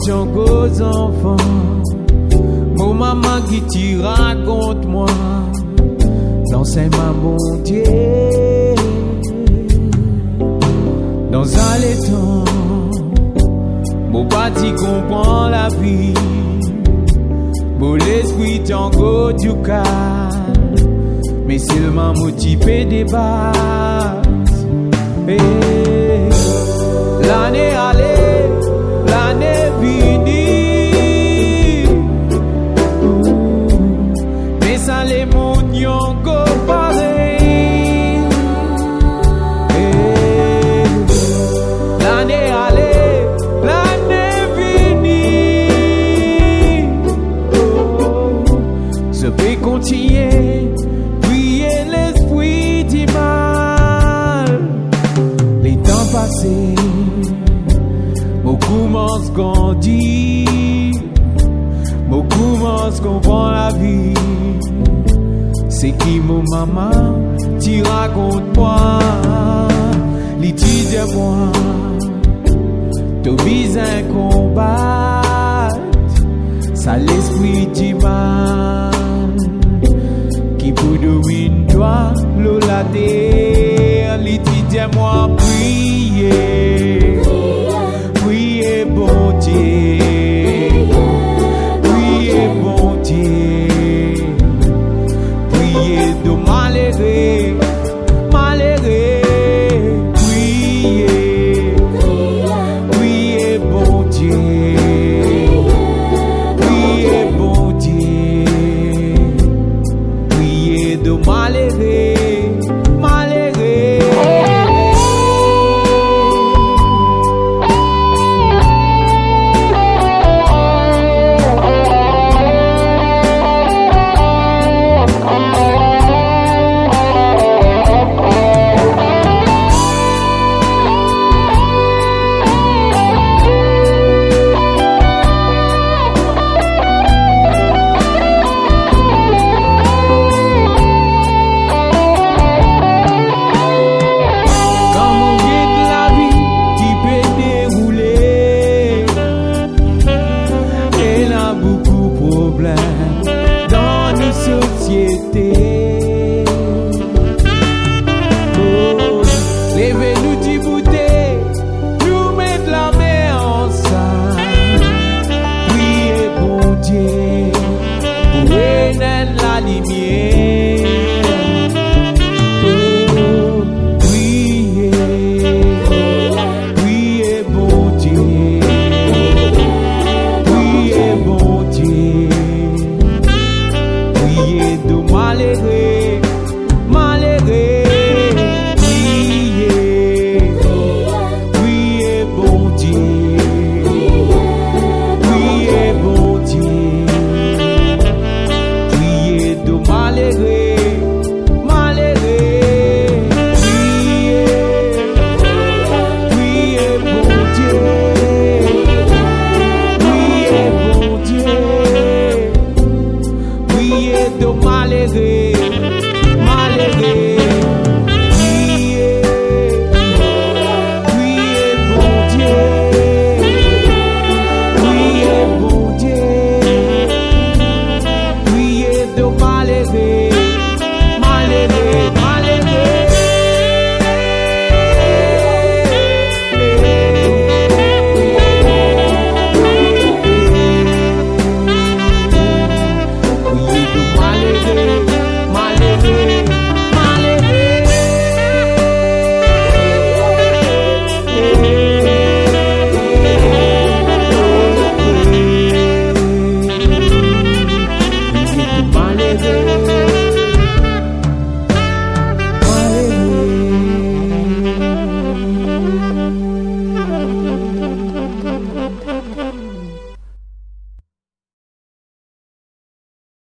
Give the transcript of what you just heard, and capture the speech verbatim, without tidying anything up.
ton gros enfant, mon maman qui t'y raconte moi, dans ses mains mon Dieu, dans un l'étang, mon parti comprend la vie, mon l'esprit tango du calme, mais seulement motivé des bases. Hey, l'année allée, l'année finie, mais ça les mounions go pareil. Hey, l'année allée, l'année finie, oh, je vais continuer, prier l'esprit du mal. Les temps passés, mon commence grandir, mon commence comprendre la vie. C'est qui mon maman, tu raconte moi, l'étude moi, tu vises un combat, ça l'esprit du mal, qui pour dominer toi, l'eau la terre, l'étude moi, prier. Priez bon Dieu, priez bon Dieu, priez de malheureux, malheureux, priez, priez bon Dieu, priez bon Dieu, priez de malheureux.